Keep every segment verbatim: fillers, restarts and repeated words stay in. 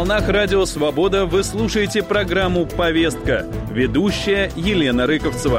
волнах Радио Свобода вы слушаете программу «Повестка». Ведущая Елена Рыковцева.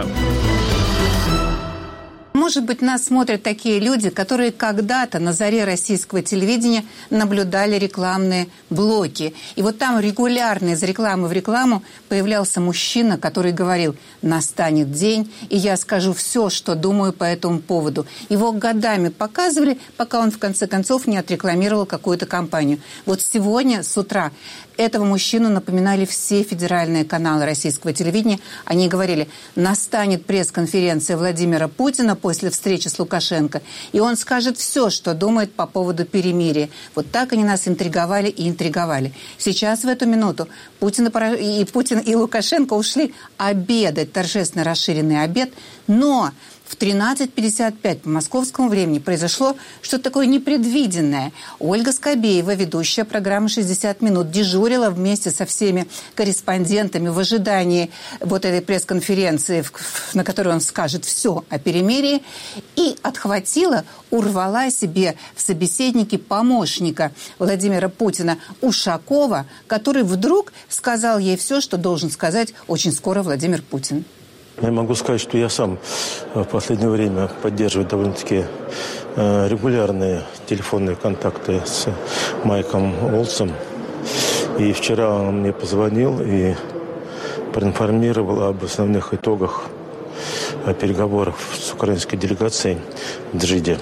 Может быть, нас смотрят такие люди, которые когда-то на заре российского телевидения наблюдали рекламные блоки. И вот там регулярно из рекламы в рекламу появлялся мужчина, который говорил: «Настанет день, и я скажу все, что думаю по этому поводу». Его годами показывали, пока он в конце концов не отрекламировал какую-то компанию. Вот сегодня с утра этого мужчину напоминали все федеральные каналы российского телевидения. Они говорили: настанет пресс-конференция Владимира Путина после встречи с Лукашенко, и он скажет все, что думает по поводу перемирия. Вот так они нас интриговали и интриговали. Сейчас в эту минуту Путин и, Путин и Лукашенко ушли обедать, торжественно расширенный обед, но в тринадцать пятьдесят пять по московскому времени произошло что-то такое непредвиденное. Ольга Скобеева, ведущая программы «шестьдесят минут», дежурила вместе со всеми корреспондентами в ожидании вот этой пресс-конференции, на которой он скажет все о перемирии, и отхватила, урвала себе в собеседники помощника Владимира Путина Ушакова, который вдруг сказал ей все, что должен сказать очень скоро Владимир Путин. Я могу сказать, что я сам в последнее время поддерживаю довольно-таки регулярные телефонные контакты с Майком Волцем. И вчера он мне позвонил и проинформировал об основных итогах переговоров с украинской делегацией в Джиде.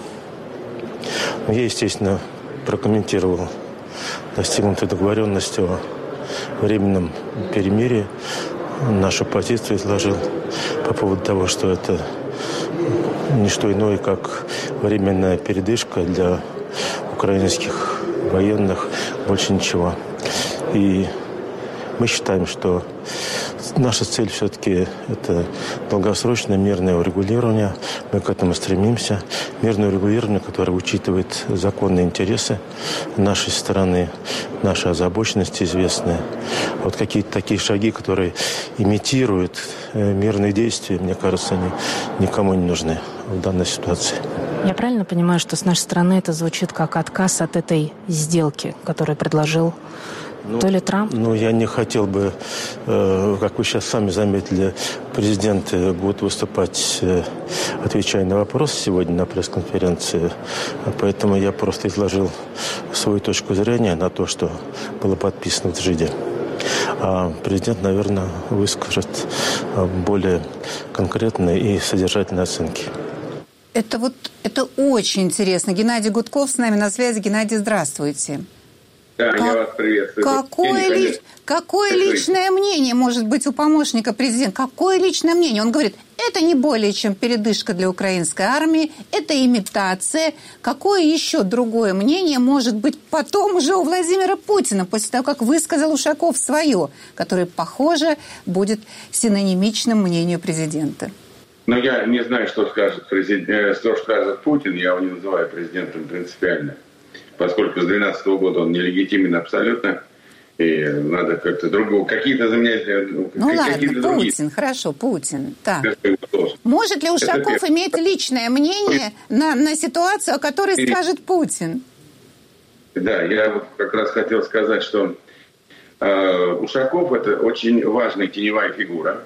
Я, естественно, прокомментировал достигнутую договоренность о временном перемирии. Нашу позицию изложил по поводу того, что это не что иное, как временная передышка для украинских военных, больше ничего. И мы считаем, что наша цель все-таки это долгосрочное мирное урегулирование. Мы к этому стремимся. Мирное урегулирование, которое учитывает законные интересы нашей страны, наши озабоченности известные. Вот какие-то такие шаги, которые имитируют мирные действия, мне кажется, они никому не нужны в данной ситуации. Я правильно понимаю, что с нашей стороны это звучит как отказ от этой сделки, которую предложил Ну, то ли Трамп? Ну, я не хотел бы, э, как вы сейчас сами заметили, президент будет выступать, э, отвечая на вопросы сегодня на пресс-конференции. Поэтому я просто изложил свою точку зрения на то, что было подписано в Джиде. А президент, наверное, выскажет более конкретные и содержательные оценки. Это вот это очень интересно. Геннадий Гудков с нами на связи. Геннадий, здравствуйте. Да, как, я вас приветствую. Какое, ли, какое личное мнение может быть у помощника президента? Какое личное мнение? Он говорит, это не более чем передышка для украинской армии, это имитация. Какое еще другое мнение может быть потом уже у Владимира Путина, после того, как высказал Ушаков свое, которое, похоже, будет синонимичным мнению президента? Ну, я не знаю, что скажет, президент, что скажет Путин, я его не называю президентом принципиально. Поскольку с две тысячи двенадцатого года он нелегитимен абсолютно, и надо как-то другого, какие-то заменять... Ну ладно, Путин, другие. Хорошо, Путин. Так. Может ли Ушаков Это... иметь личное мнение на, на ситуацию, о которой и... скажет Путин? Да, я вот как раз хотел сказать, что э, Ушаков – это очень важная теневая фигура,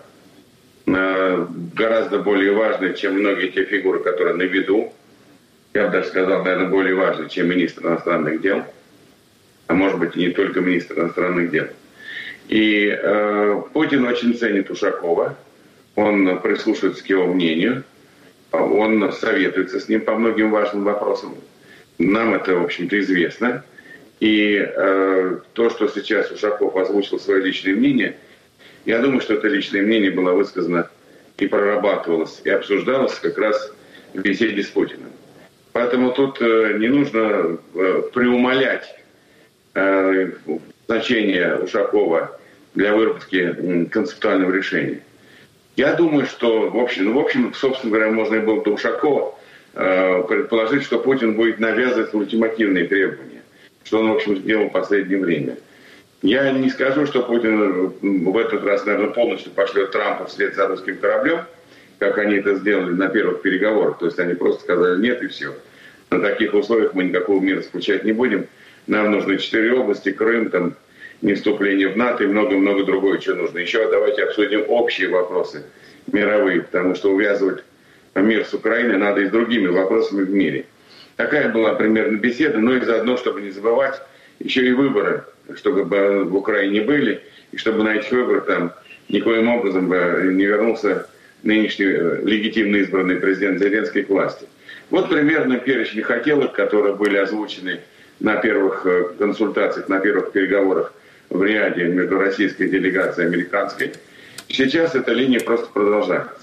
э, гораздо более важная, чем многие те фигуры, которые на виду. Я бы даже сказал, наверное, более важный, чем министр иностранных дел, а может быть и не только министр иностранных дел. И э, Путин очень ценит Ушакова, он прислушивается к его мнению, он советуется с ним по многим важным вопросам. Нам это, в общем-то, известно. И э, то, что сейчас Ушаков озвучил свое личное мнение, я думаю, что это личное мнение было высказано и прорабатывалось, и обсуждалось как раз в беседе с Путиным. Поэтому тут э, не нужно э, преумолять э, значение Ушакова для выработки э, концептуального решения. Я думаю, что, в общем, ну, в общем, собственно говоря, можно и было до Ушакова э, предположить, что Путин будет навязывать ультимативные требования, что он, в общем, сделал в последнее время. Я не скажу, что Путин в этот раз, наверное, полностью пошлет Трампа вслед за русским кораблем, как они это сделали на первых переговорах. То есть они просто сказали нет и все. На таких условиях мы никакого мира заключать не будем. Нам нужны четыре области, Крым там, не вступление в НАТО и много-много другое, что нужно. Еще давайте обсудим общие вопросы мировые, потому что увязывать мир с Украиной надо и с другими вопросами в мире. Такая была примерно беседа, но и заодно, чтобы не забывать, еще и выборы, чтобы в Украине были, и чтобы на этих выборах там никоим образом не вернулся нынешний легитимно избранный президент Зеленский к власти. Вот примерно перечень хотелок, которые были озвучены на первых консультациях, на первых переговорах в Риаде между российской делегацией и американской. Сейчас эта линия просто продолжается.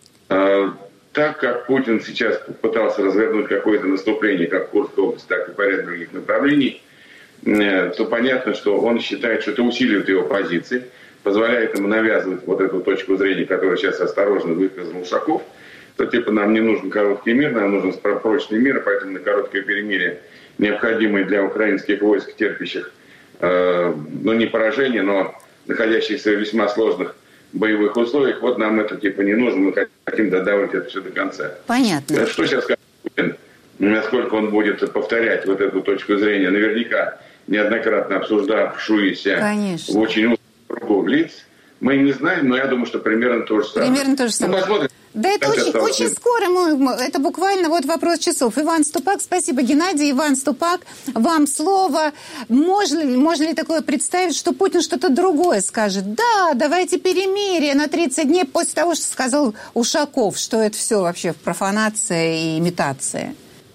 Так как Путин сейчас пытался развернуть какое-то наступление как в Курской области, так и по ряду других направлений, то понятно, что он считает, что это усиливает его позиции, позволяет ему навязывать вот эту точку зрения, которую сейчас осторожно высказал Ушаков, то типа нам не нужен короткий мир, нам нужен прочный мир, поэтому на короткое перемирие, необходимое для украинских войск, терпящих, э, ну не поражение, но находящихся в весьма сложных боевых условиях, вот нам это типа не нужно, мы хотим додавать это все до конца. Понятно. Что сейчас скажет Путин, насколько он будет повторять вот эту точку зрения, наверняка неоднократно обсуждавшуюся Конечно. в очень узком кругу лиц, мы не знаем, но я думаю, что примерно то же самое. Примерно то же самое. Ну, посмотрим. Да это очень, очень скоро, мы, это буквально вот вопрос часов. Иван Ступак, спасибо, Геннадий. Иван Ступак, вам слово. Можно, можно ли такое представить, что Путин что-то другое скажет? Да, давайте перемирие на тридцать дней после того, что сказал Ушаков, что это все вообще профанация и имитация.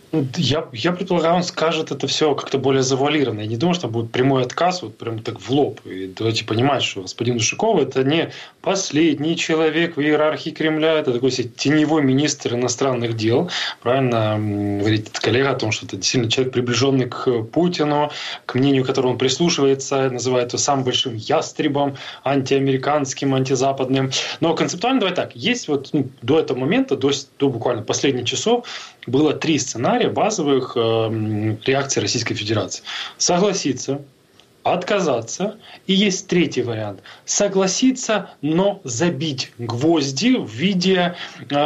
Я, я предполагаю, он скажет это все как-то более завуалированно. Я не думаю, что будет прямой отказ, вот прям так в лоб. И давайте понимать, что господин Ушаков – это не последний человек в иерархии Кремля, это такой теневой министр иностранных дел. Правильно говорит коллега о том, что это действительно человек, приближенный к Путину, к мнению которого он прислушивается, называет его самым большим ястребом, антиамериканским, антизападным. Но концептуально давай так. Есть вот ну, до этого момента, до, до буквально последних часов, было три сценария базовых э, реакций Российской Федерации. Согласиться, отказаться. И есть третий вариант. Согласиться, но забить гвозди в виде... Э,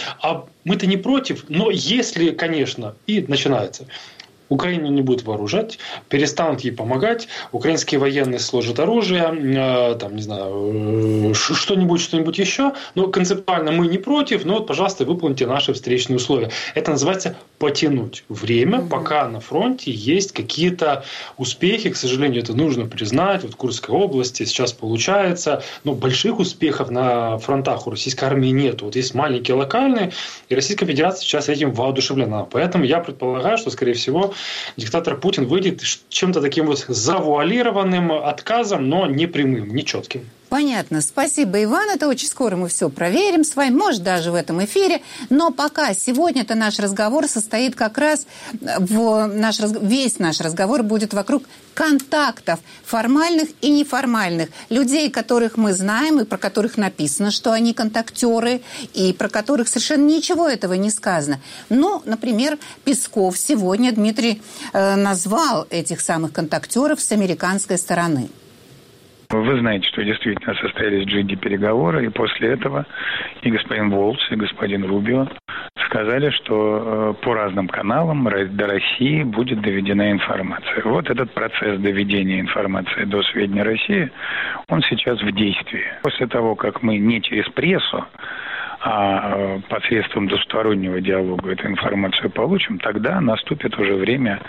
а мы-то не против, но если, конечно, и начинается... Украину не будут вооружать, перестанут ей помогать, украинские военные сложат оружие, э, там, не знаю, э, что-нибудь, что-нибудь еще. Но концептуально мы не против, но вот, пожалуйста, выполните наши встречные условия. Это называется потянуть время, mm-hmm. пока на фронте есть какие-то успехи. К сожалению, это нужно признать. Вот в Курской области сейчас получается, но больших успехов на фронтах у российской армии нет. Вот есть маленькие локальные, и Российская Федерация сейчас этим воодушевлена. Поэтому я предполагаю, что, скорее всего, диктатор Путин выйдет чем-то таким вот завуалированным отказом, но не прямым, не четким. Понятно. Спасибо, Иван. Это очень скоро мы все проверим с вами, может, даже в этом эфире. Но пока сегодня-то наш разговор состоит как раз в... Наш, весь наш разговор будет вокруг контактов формальных и неформальных. Людей, которых мы знаем и про которых написано, что они контактеры, и про которых совершенно ничего этого не сказано. Ну, например, Песков сегодня, Дмитрий, э, назвал этих самых контактеров с американской стороны. Вы знаете, что действительно состоялись джи ди-переговоры, и после этого и господин Волц, и господин Рубио сказали, что по разным каналам до России будет доведена информация. Вот этот процесс доведения информации до сведения России, он сейчас в действии. После того, как мы не через прессу, а посредством двустороннего диалога эту информацию получим, тогда наступит уже время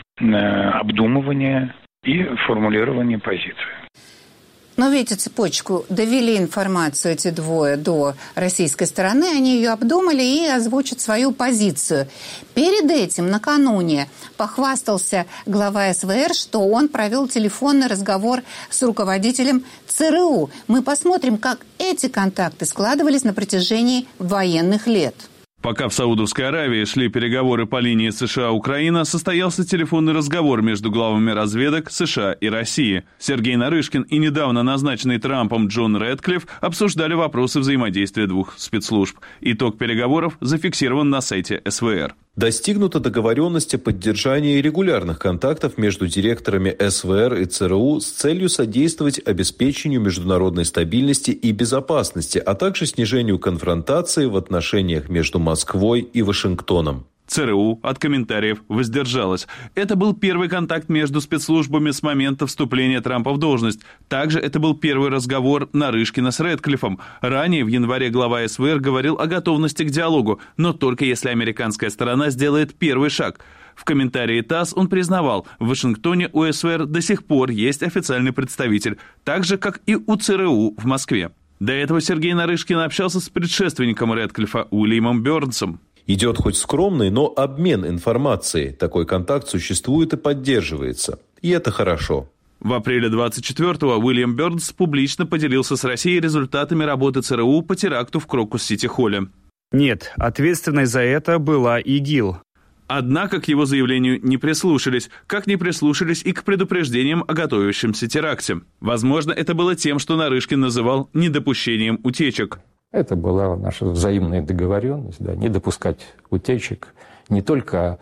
обдумывания и формулирования позиции. Но видите цепочку, довели информацию эти двое до российской стороны, они ее обдумали и озвучат свою позицию. Перед этим, накануне, похвастался глава эс вэ эр, что он провел телефонный разговор с руководителем цэ эр у. Мы посмотрим, как эти контакты складывались на протяжении военных лет. Пока в Саудовской Аравии шли переговоры по линии США-Украина, состоялся телефонный разговор между главами разведок США и России. Сергей Нарышкин и недавно назначенный Трампом Джон Рэдклифф обсуждали вопросы взаимодействия двух спецслужб. Итог переговоров зафиксирован на сайте эс вэ эр. Достигнута договоренность о поддержании регулярных контактов между директорами эс вэ эр и цэ эр у с целью содействовать обеспечению международной стабильности и безопасности, а также снижению конфронтации в отношениях между Москвой и Вашингтоном. ЦРУ от комментариев воздержалась. Это был первый контакт между спецслужбами с момента вступления Трампа в должность. Также это был первый разговор Нарышкина с Рэдклиффом. Ранее в январе глава СВР говорил о готовности к диалогу, но только если американская сторона сделает первый шаг. В комментарии ТАСС он признавал, в Вашингтоне у СВР до сих пор есть официальный представитель, так же, как и у ЦРУ в Москве. До этого Сергей Нарышкин общался с предшественником Рэдклиффа Уильямом Бёрнсом. Идет хоть скромный, но обмен информацией. Такой контакт существует и поддерживается. И это хорошо. В апреле двадцать четвёртого Уильям Бёрнс публично поделился с Россией результатами работы ЦРУ по теракту в Крокус-Сити-Холле. Нет, ответственной за это была ИГИЛ. Однако к его заявлению не прислушались, как не прислушались и к предупреждениям о готовящемся теракте. Возможно, это было тем, что Нарышкин называл недопущением утечек. Это была наша взаимная договоренность, да, не допускать утечек не только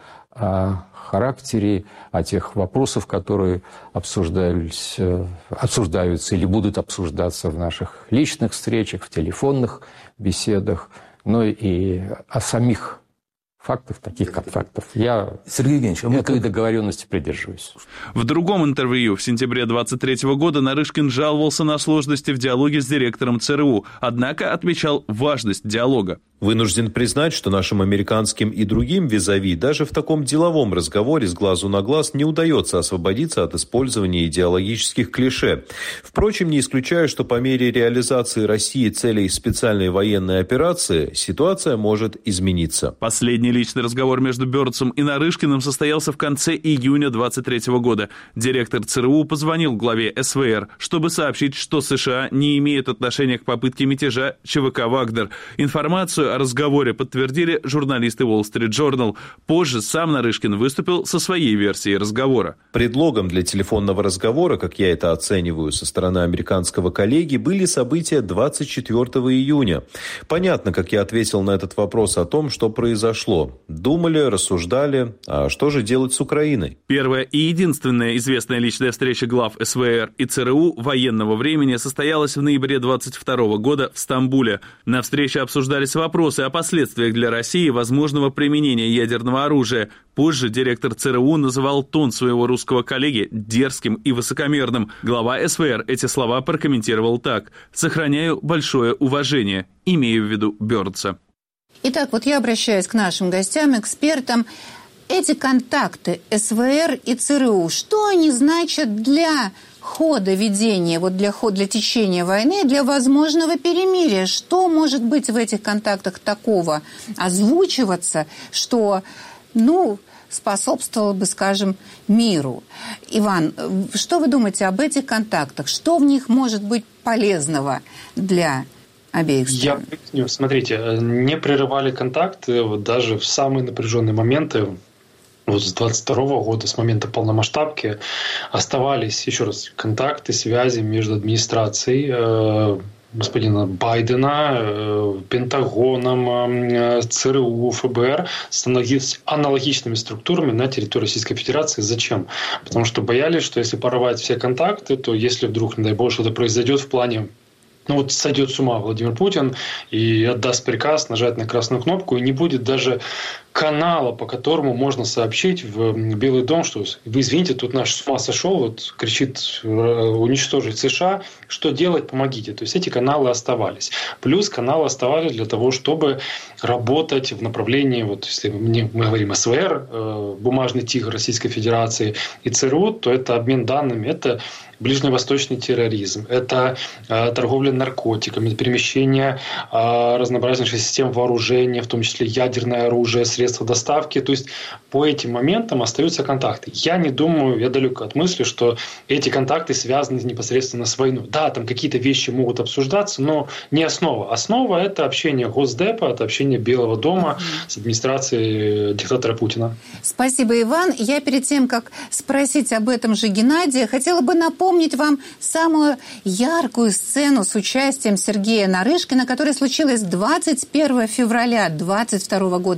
о характере, о тех вопросах, которые обсуждались, обсуждаются или будут обсуждаться в наших личных встречах, в телефонных беседах, но и о самих фактов, таких как фактов. Я Сергей Евгеньевич, а мы этой как... договоренности придерживаюсь. В другом интервью в сентябре двадцать третьего года Нарышкин жаловался на сложности в диалоге с директором ЦРУ, однако отмечал важность диалога. Вынужден признать, что нашим американским и другим визави даже в таком деловом разговоре с глазу на глаз не удается освободиться от использования идеологических клише. Впрочем, не исключаю, что по мере реализации России целей специальной военной операции ситуация может измениться. Последний личный разговор между Бёрнсом и Нарышкиным состоялся в конце июня двадцать третьего года. Директор ЦРУ позвонил главе СВР, чтобы сообщить, что США не имеют отношения к попытке мятежа ЧВК «Вагнер». Информацию о разговоре подтвердили журналисты Wall Street Journal. Позже сам Нарышкин выступил со своей версией разговора. Предлогом для телефонного разговора, как я это оцениваю со стороны американского коллеги, были события двадцать четвёртого июня. Понятно, как я ответил на этот вопрос о том, что произошло. Думали, рассуждали, а что же делать с Украиной? Первая и единственная известная личная встреча глав СВР и ЦРУ военного времени состоялась в ноябре двадцать второго года в Стамбуле. На встрече обсуждались вопросы о последствиях для России возможного применения ядерного оружия. Позже директор ЦРУ называл тон своего русского коллеги дерзким и высокомерным. Глава СВР эти слова прокомментировал так: «Сохраняю большое уважение», имея в виду Бёрнса. Итак, вот я обращаюсь к нашим гостям, экспертам. Эти контакты СВР и ЦРУ, что они значат для хода ведения, вот для, хода, для течения войны, для возможного перемирия? Что может быть в этих контактах такого озвучиваться, что, ну, способствовало бы, скажем, миру? Иван, что вы думаете об этих контактах? Что в них может быть полезного для обеих сторон? Я поясню. Смотрите, не прерывали контакты вот даже в самые напряженные моменты. Вот с двадцать второго года, с момента полномасштабки, оставались, еще раз, контакты, связи между администрацией э, господина Байдена, э, Пентагоном, э, ЦРУ, ФБР с аналогичными структурами на территории Российской Федерации. Зачем? Потому что боялись, что если порвать все контакты, то если вдруг, не дай бог, что-то произойдет в плане, ну вот сойдет с ума Владимир Путин и отдаст приказ нажать на красную кнопку, и не будет даже канала, по которому можно сообщить в Белый дом, что вы извините, тут наш с ума сошел, вот кричит уничтожить США, что делать, помогите. То есть эти каналы оставались. Плюс каналы оставались для того, чтобы работать в направлении, вот если мы говорим о СВР, бумажный тигр Российской Федерации, и ЦРУ, то это обмен данными, это ближневосточный терроризм, это э, торговля наркотиками, перемещение э, разнообразнейших систем вооружения, в том числе ядерное оружие, средства доставки. То есть по этим моментам остаются контакты. Я не думаю, я далек от мысли, что эти контакты связаны непосредственно с войной. Да, там какие-то вещи могут обсуждаться, но не основа. Основа — это общение Госдепа, это общение Белого дома с администрацией диктатора Путина. Спасибо, Иван. Я перед тем, как спросить об этом же Геннадия, хотела бы напомнить Напомнить вам самую яркую сцену с участием Сергея Нарышкина, которая случилась двадцать первого февраля две тысячи двадцать второго года.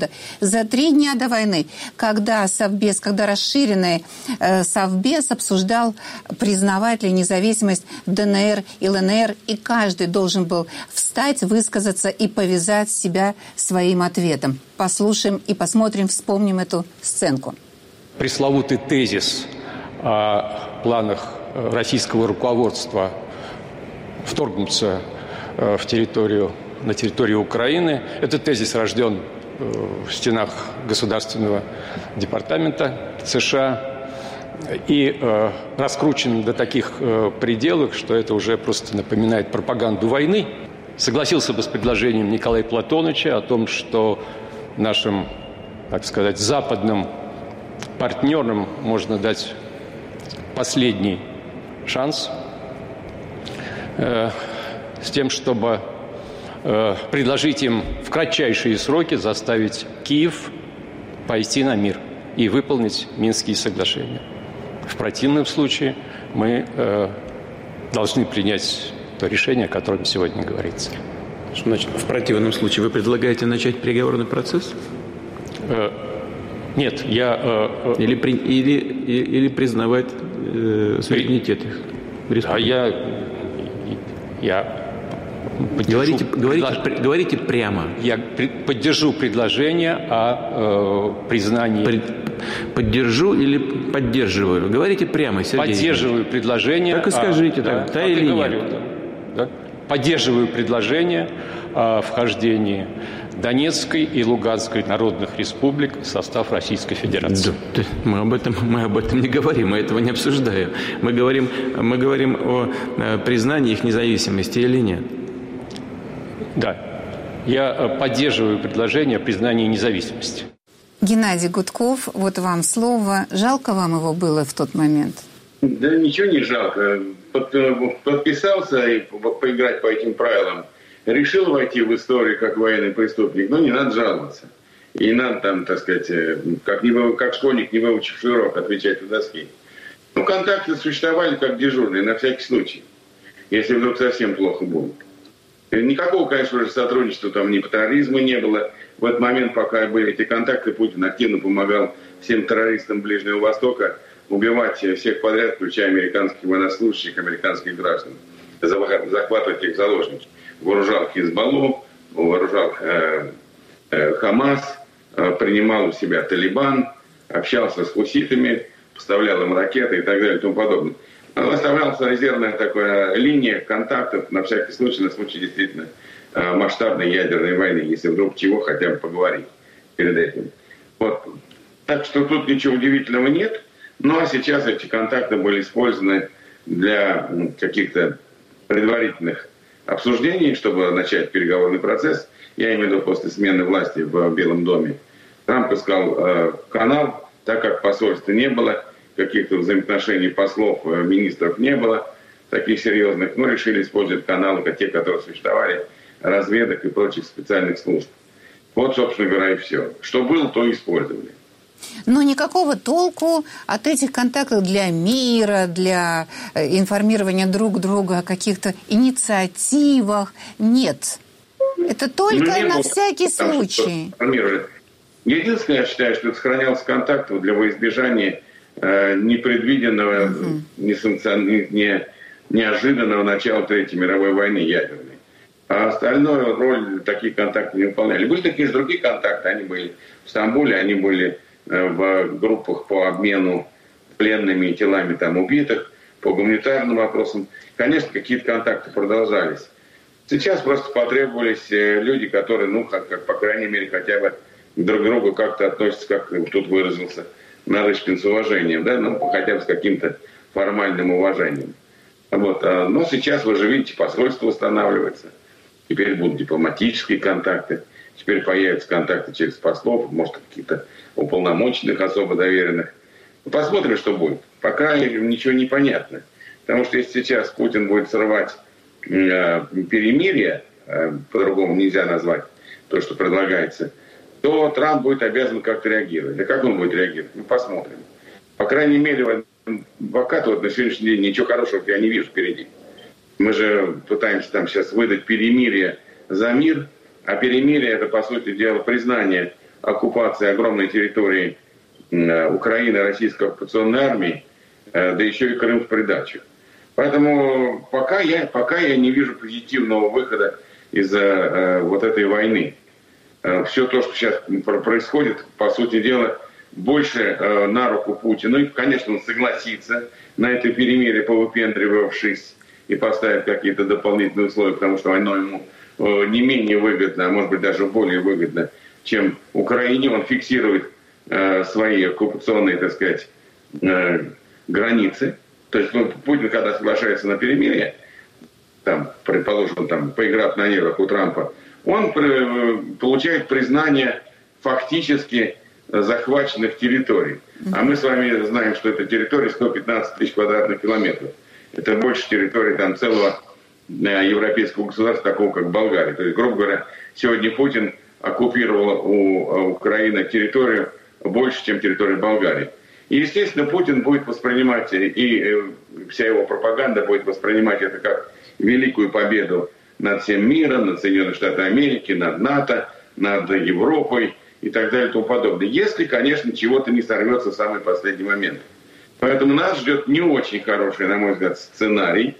за три дня до войны, когда Совбез, когда расширенный э, Совбез обсуждал, признавать ли независимость ДНР и ЛНР, и каждый должен был встать, высказаться и повязать себя своим ответом. Послушаем и посмотрим, вспомним эту сценку. Пресловутый тезис о планах российского руководства вторгнуться в территорию, на территорию Украины. Этот тезис рожден в стенах Государственного департамента США и э, раскручен до таких э, пределов, что это уже просто напоминает пропаганду войны. Согласился бы с предложением Николая Платоновича о том, что нашим, так сказать, западным партнерам можно дать последний шанс э, с тем, чтобы э, предложить им в кратчайшие сроки заставить Киев пойти на мир и выполнить Минские соглашения. В противном случае мы э, должны принять то решение, о котором сегодня говорится. Что значит, в противном случае вы предлагаете начать переговорный процесс? Э, нет, я... Э, или, при, или, или, или признавать э, суверенитет их? А я... я Говорите, говорите, предлож... говорите прямо. Я поддержу предложение о э, признании... Пред... Поддержу или поддерживаю? Говорите прямо, Сергей. Поддерживаю предложение... Так и скажите, о... так, да, да или нет? говорю, да, да. Поддерживаю предложение о вхождении Донецкой и Луганской народных республик в состав Российской Федерации. Да, мы об этом, мы об этом не говорим, мы этого не обсуждаем. Мы говорим, мы говорим о признании их независимости или нет. Да, я поддерживаю предложение о признании независимости. Геннадий Гудков, вот вам слово. Жалко вам его было в тот момент? Да ничего не жалко. Подписался и поиграть по этим правилам. Решил войти в историю как военный преступник, но не надо жаловаться. И не надо там, так сказать, как, не, как школьник, не выучивший урок, отвечать у доски. Ну, контакты существовали как дежурные, на всякий случай. Если вдруг совсем плохо будет. Никакого, конечно же, сотрудничества там ни по терроризму не было. В этот момент, пока были эти контакты, Путин активно помогал всем террористам Ближнего Востока убивать всех подряд, включая американских военнослужащих, американских граждан, захватывать их заложников. Вооружал Хизбаллу, вооружал э, э, Хамас, э, принимал у себя Талибан, общался с хуситами, поставлял им ракеты и так далее и тому подобное. Оставлялась резервная такая линия контактов на всякий случай, на случай действительно э, масштабной ядерной войны, если вдруг чего хотя бы поговорить перед этим. Вот. Так что тут ничего удивительного нет. Ну а сейчас эти контакты были использованы для каких-то предварительных обсуждений, чтобы начать переговорный процесс. Я имею в виду после смены власти в Белом доме. Трамп искал э, канал, так как посольства не было, каких-то взаимоотношений послов, э, министров не было, таких серьезных, но решили использовать каналы, как те, которые существовали, разведок и прочих специальных служб. Вот, собственно говоря, и все. Что было, то и использовали. Но никакого толку от этих контактов для мира, для информирования друг друга о каких-то инициативах нет. Это только ну, на было, всякий случай. Единственное, я считаю, что это сохранялся контакт для во избежания э, непредвиденного, угу. не, не, неожиданного начала Третьей мировой войны ядерной. А остальную роль такие контакты не выполняли. Были такие же другие контакты, они были в Стамбуле, они были в группах по обмену пленными и телами там убитых, по гуманитарным вопросам. Конечно, какие-то контакты продолжались. Сейчас просто потребовались люди, которые, ну, как, как по крайней мере, хотя бы друг к другу как-то относятся, как тут выразился Нарышкин, с уважением, да, ну, хотя бы с каким-то формальным уважением. Вот. Но сейчас, вы же видите, посольство восстанавливается. Теперь будут дипломатические контакты. Теперь появятся контакты через послов, может, каких-то уполномоченных, особо доверенных. Посмотрим, что будет. Пока ничего не понятно. Потому что если сейчас Путин будет срывать э, перемирие, э, по-другому нельзя назвать то, что предлагается, то Трамп будет обязан как-то реагировать. А как он будет реагировать? Мы посмотрим. По крайней мере, пока вот на сегодняшний день ничего хорошего я не вижу впереди. Мы же пытаемся там сейчас выдать перемирие за мир. А перемирие – это, по сути дела, признание оккупации огромной территории Украины российской оккупационной армии, да еще и Крым в придачу. Поэтому пока я, пока я не вижу позитивного выхода из э, вот этой войны. Э, все то, что сейчас происходит, по сути дела, больше э, на руку Путину. И, конечно, он согласится на это перемирие, повыпендривавшись и поставив какие-то дополнительные условия, потому что война ему э, не менее выгодна, а может быть даже более выгодна, чем Украине. Он фиксирует э, свои оккупационные, так сказать, э, границы. То есть ну, Путин, когда соглашается на перемирие, там, предположим, там, поиграв на нервах у Трампа, он получает признание фактически захваченных территорий. А мы с вами знаем, что эта территория сто пятнадцать тысяч квадратных километров. Это больше территории там, целого европейского государства, такого как Болгария. То есть, грубо говоря, сегодня Путин оккупировал у Украины территорию больше, чем территория Болгарии. И, естественно, Путин будет воспринимать, и вся его пропаганда будет воспринимать это как великую победу над всем миром, над Соединенными Штатами Америки, над НАТО, над Европой и так далее и тому подобное. Если, конечно, чего-то не сорвется в самый последний момент. Поэтому нас ждет не очень хороший, на мой взгляд, сценарий.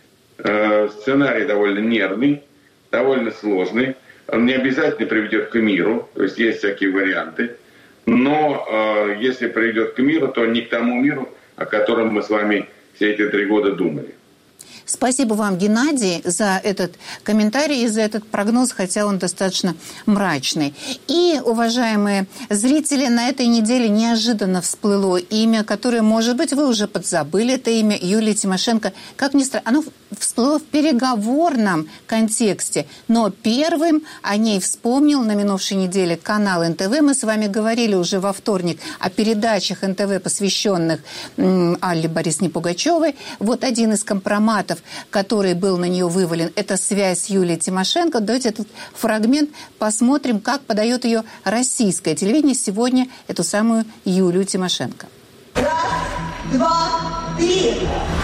Э, сценарий довольно нервный, довольно сложный. Он не обязательно приведет к миру, то есть есть всякие варианты. Но э, если приведет к миру, то не к тому миру, о котором мы с вами все эти три года думали. Спасибо вам, Геннадий, за этот комментарий и за этот прогноз, хотя он достаточно мрачный. И, уважаемые зрители, на этой неделе неожиданно всплыло имя, которое, может быть, вы уже подзабыли, это имя Юлии Тимошенко. Как ни странно, оно всплыло в переговорном контексте, но первым о ней вспомнил на минувшей неделе канал эн тэ вэ. Мы с вами говорили уже во вторник о передачах эн тэ вэ, посвященных м, Алле Борисовне Пугачевой. Вот один из компроматов, который был на нее вывален, это связь с Юлией Тимошенко. Давайте этот фрагмент посмотрим, как подает ее российское телевидение сегодня, эту самую Юлию Тимошенко. Раз, два, три.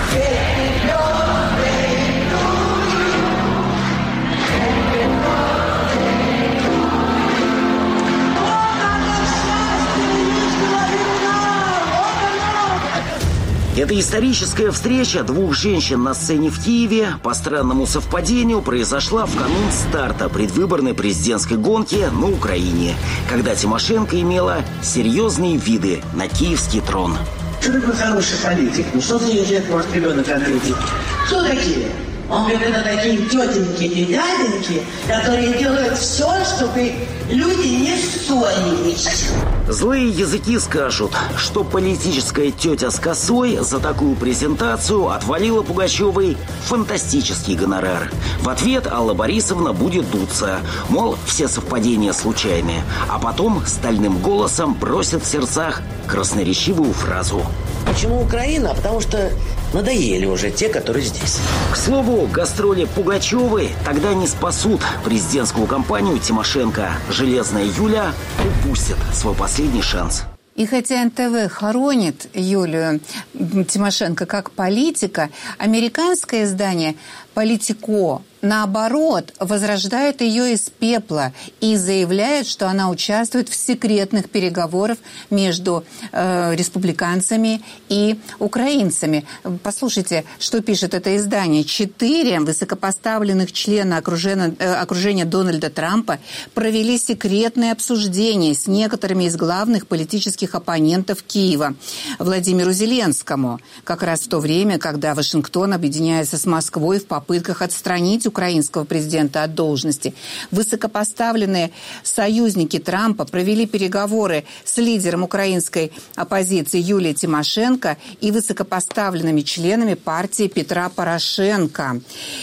Это историческая встреча двух женщин на сцене в Киеве по странному совпадению произошла в канун старта предвыборной президентской гонки на Украине, когда Тимошенко имела серьезные виды на киевский трон. Что такой хороший политик? Ну что за лет может ребенок ответить? Кто такие? Он говорит, это такие тетеньки и дяденьки, которые делают все, чтобы люди не ссорились. Злые языки скажут, что политическая тетя с косой за такую презентацию отвалила Пугачевой фантастический гонорар. В ответ Алла Борисовна будет дуться, мол, все совпадения случайные, а потом стальным голосом бросит в сердцах красноречивую фразу. Почему Украина? Потому что надоели уже те, которые здесь. К слову, гастроли Пугачевой тогда не спасут президентскую кампанию Тимошенко. Железная Юля упустит свой последний шанс. И хотя эн тэ вэ хоронит Юлию Тимошенко как политика, американское издание «Политико», наоборот, возрождает ее из пепла и заявляет, что она участвует в секретных переговорах между э, республиканцами и украинцами. Послушайте, что пишет это издание. Четыре высокопоставленных члена окружения, э, окружения Дональда Трампа провели секретное обсуждение с некоторыми из главных политических оппонентов Киева Владимиру Зеленскому, как раз в то время, когда Вашингтон объединяется с Москвой в попытках отстранить украинского президента от должности. Высокопоставленные союзники Трампа провели переговоры с лидером украинской оппозиции Юлией Тимошенко и высокопоставленными членами партии Петра Порошенко.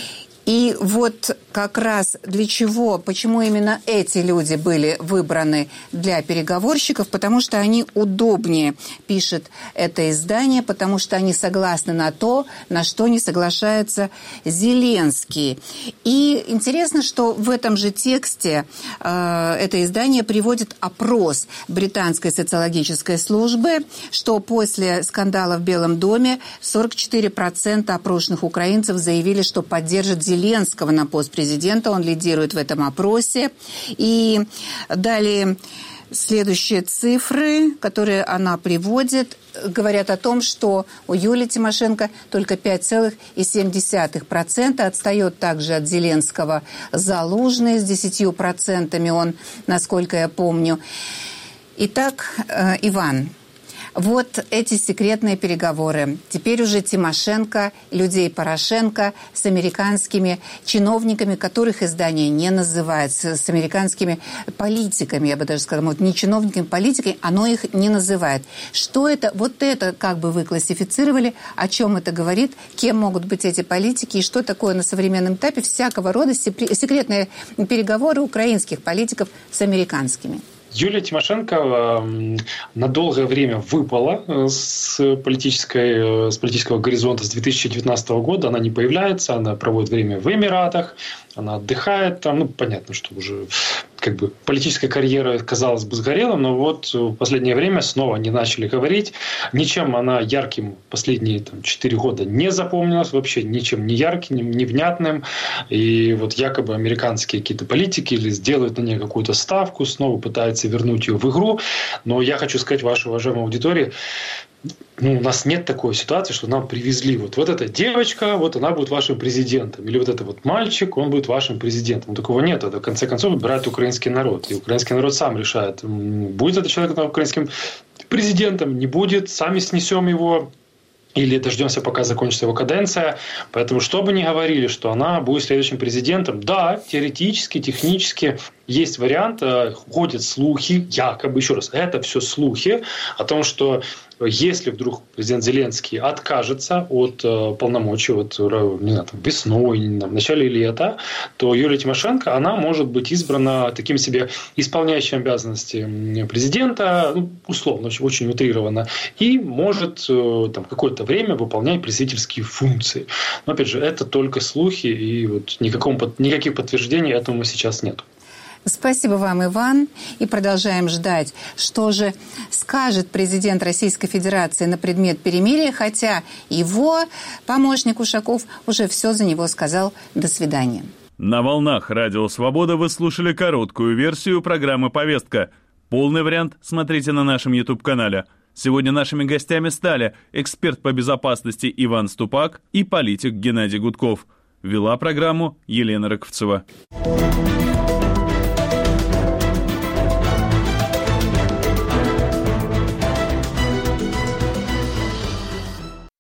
И вот как раз для чего, почему именно эти люди были выбраны для переговорщиков, потому что они удобнее, пишет это издание, потому что они согласны на то, на что не соглашается Зеленский. И интересно, что в этом же тексте э, это издание приводит опрос британской социологической службы, что после скандала в Белом доме сорок четыре процента опрошенных украинцев заявили, что поддержат Зеленского на пост президента. Он лидирует в этом опросе. И далее Следующие цифры, которые она приводит, говорят о том, что у Юлии Тимошенко только пять целых семь десятых процента, отстает также от Зеленского Залужный с десятью процентами, он, насколько я помню. Итак, Иван, вот эти секретные переговоры. Теперь уже Тимошенко, людей Порошенко с американскими чиновниками, которых издание не называет, с американскими политиками, я бы даже сказала, вот не чиновниками, политиками, оно их не называет. Что это? Вот это как бы вы классифицировали, о чем это говорит, кем могут быть эти политики и что такое на современном этапе всякого рода секретные переговоры украинских политиков с американскими. Юлия Тимошенко на долгое время выпала с, политической, с политического горизонта с две тысячи девятнадцатого года. Она не появляется, она проводит время в Эмиратах, она отдыхает там. Ну, понятно, что уже как бы политическая карьера, казалось бы, сгорела, но вот в последнее время снова они начали говорить. Ничем она ярким последние там, четыре года не запомнилась, вообще ничем не ярким, не внятным. И вот якобы американские какие-то политики или сделают на ней какую-то ставку, снова пытаются вернуть ее в игру. Но я хочу сказать вашей уважаемой аудитории, ну, у нас нет такой ситуации, что нам привезли вот, вот эта девочка, вот она будет вашим президентом. Или вот этот вот мальчик, он будет вашим президентом. Ну, такого нет. Это, в конце концов, выбирает украинский народ. И украинский народ сам решает, будет этот человек украинским президентом, не будет. Сами снесем его. Или дождемся, пока закончится его каденция. Поэтому, что бы ни говорили, что она будет следующим президентом, да, теоретически, технически есть вариант, ходят слухи, якобы, еще раз, это все слухи о том, что если вдруг президент Зеленский откажется от э, полномочий вот, не знаю, там, весной, не знаю, в начале лета, то Юлия Тимошенко, она может быть избрана таким себе исполняющим обязанности президента, ну, условно, очень, очень утрированно, и может э, там, какое-то время выполнять представительские функции. Но, опять же, это только слухи, и вот никаком, никаких подтверждений этому сейчас нет. Спасибо вам, Иван. И продолжаем ждать, что же скажет президент Российской Федерации на предмет перемирия, хотя его помощник Ушаков уже все за него сказал. До свидания. На волнах Радио Свобода вы слушали короткую версию программы «Повестка». Полный вариант смотрите на нашем YouTube-канале. Сегодня нашими гостями стали эксперт по безопасности Иван Ступак и политик Геннадий Гудков. Вела программу Елена Рыковцева.